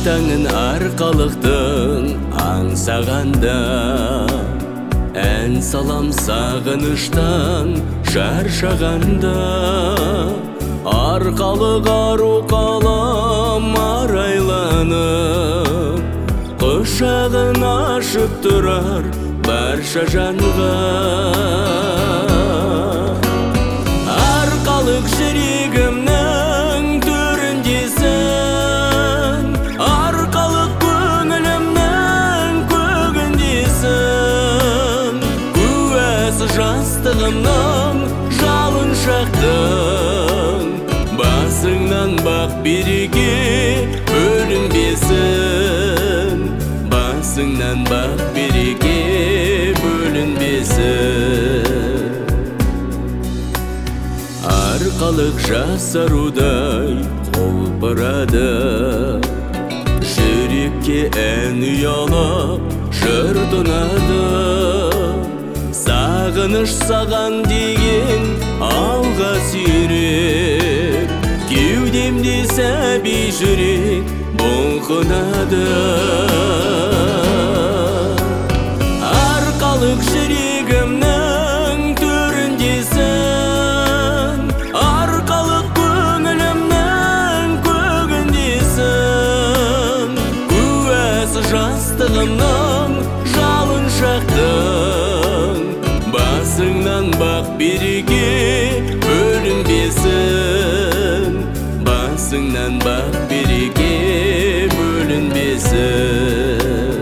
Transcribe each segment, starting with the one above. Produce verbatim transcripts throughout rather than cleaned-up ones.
таңын арқалықтың аңсағанда, ән салам сағыныштан шаршағанда, арқалық ару қалам арайланып, құшағын ашып тұрар барша жанға. Арқалық жүрегімнің төріндесің, арқалық көңілімнің көгіндесің, куәсі жастығымның жалын шақтың, басыңнан бақ береке бөлінбесін, басыңнан бақ береке бөлінбесін. Арқалық жасарудай құлпырады, жүрекке ән ұялап жыр тұнады. Сағыныш саған деген алға сүйреп, кеудемде сәби жүрек бұлқынады. Арқалық жүрегімнің төріндесің, арқалық көңілімнің көгіндесің, куәсі жастығымның жалын шақтың, басыңнан бақ береке бөлінбесін, басыңнан бақ береке бөлінбесін.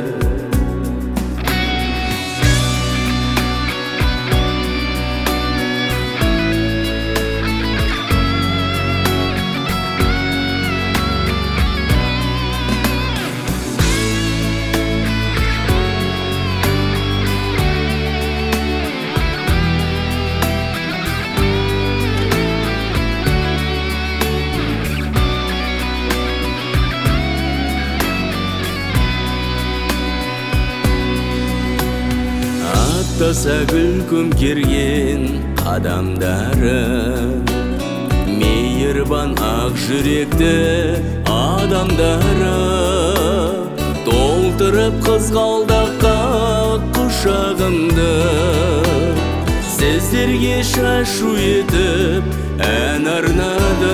Аттаса күлкім керген қадамдары, мейірбан ақ жүректі адамдары, толтырып қызғалдаққа құшағымды, сіздерге шашу етіп ән арнады.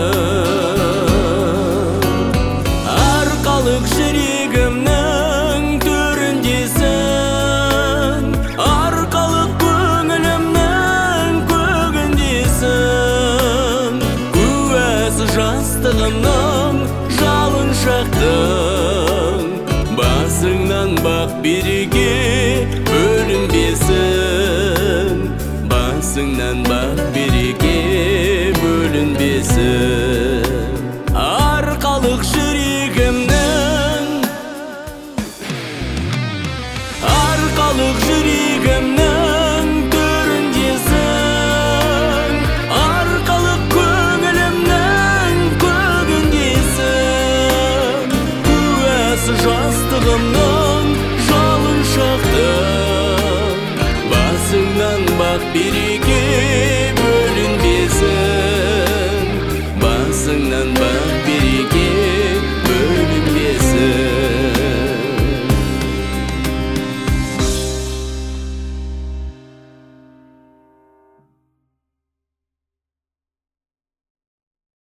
Арқалық жүрегімнің төріндесің, арқалық көңілімнің көгіндесің, куәсі жастығымның жалын шақтың, басыңнан бақ береке бөлінбесін, басыңнан бақ береке бөлінбесін. Арқалық жүрегімнің, арқалық жүрегімнің төріндесің, арқалық көңілімнің көгіндесің, куәсі жастығымның жалын шақтың, басыңнан бақ береке